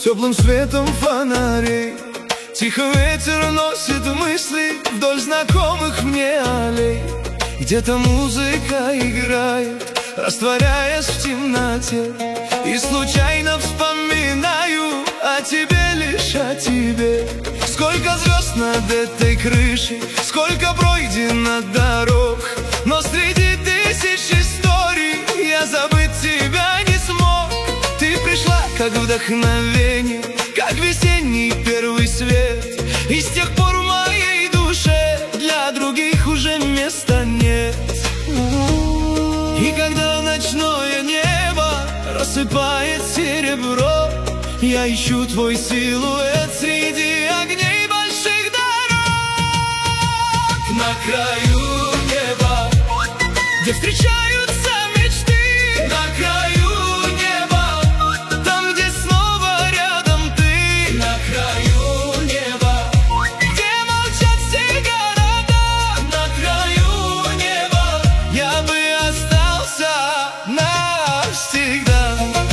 теплым светом фонарей. Тихо ветер носит мысли вдоль знакомых мне аллей. Где-то музыка играет, растворяясь в темноте. И случайно вспоминаю о тебе, лишь о тебе. Сколько звезд над этой крышей, сколько пройдено дорог, но среди тысяч историй я забыть тебя не смог. Ты пришла как вдохновение, как весенний первый свет. И с тех пор в моей душе для других уже места нет. И когда ночное небо рассыпает серебро, я ищу твой силуэт среди огней больших дорог. На краю неба, где встречаются мечты, на краю неба, там, где снова рядом ты, на краю неба, где молчат все города, на краю неба, я бы остался навсегда.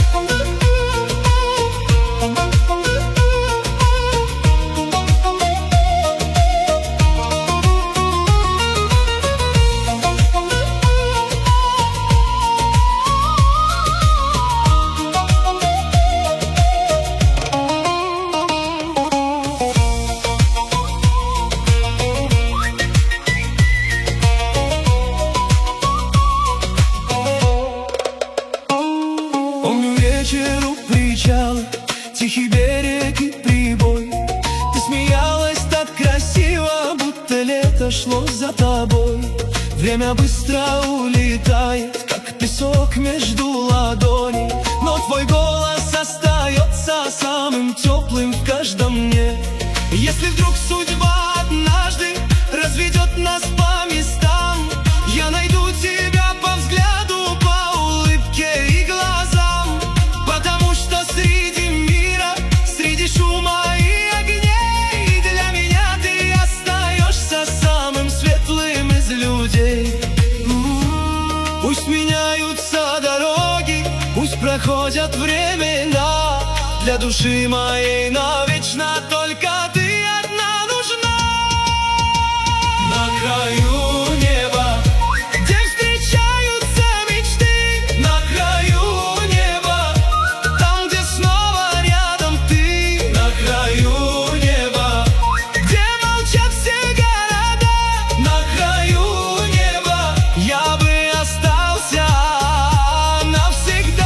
Помню вечер у причала, тихий берег и прибой. Ты смеялась так красиво, будто лето шло за тобой. Время быстро улетает, как песок между ладоней, но твой голос остается самым теплым в каждом мне. Если вдруг судьба однажды разведет нас по местам, я найду тебя по взгляду, по улыбке и глазам. Потому что среди мира, среди шума и огней, для меня ты остаешься самым светлым из людей. Пусть меняются дороги, пусть проходят времена, для души моей навечно только ты одна нужна. На краю неба, где встречаются мечты, на краю неба, там, где снова рядом ты, на краю неба, где молчат все города, на краю неба, я бы остался навсегда.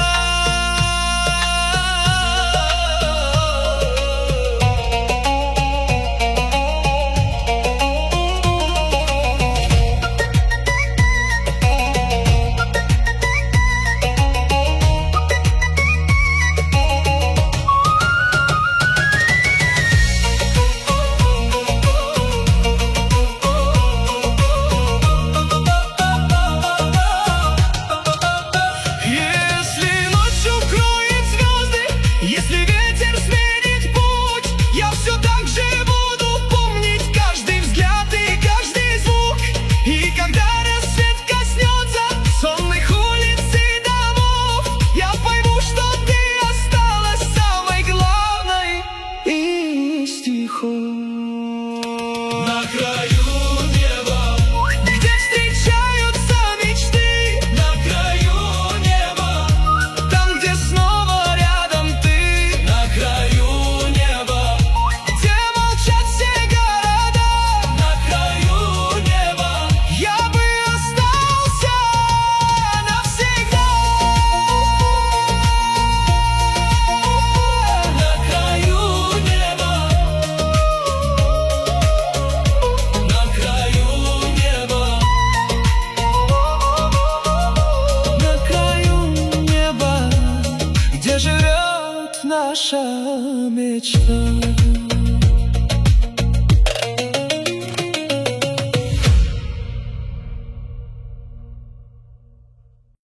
Если ночь укроет звезды, если ветер сменит путь, я все так же буду помнить каждый взгляд и каждый звук. И когда рассвет коснется сонных улиц и домов, я пойму, что ты осталась самой главной из стихов. На краю неба, где встречаются мечты, на краю неба, там, где снова рядом ты, на краю неба, где молчат все города, на краю неба, я бы остался навсегда. На краю неба, на краю неба, на краю неба, где живет наша мечта.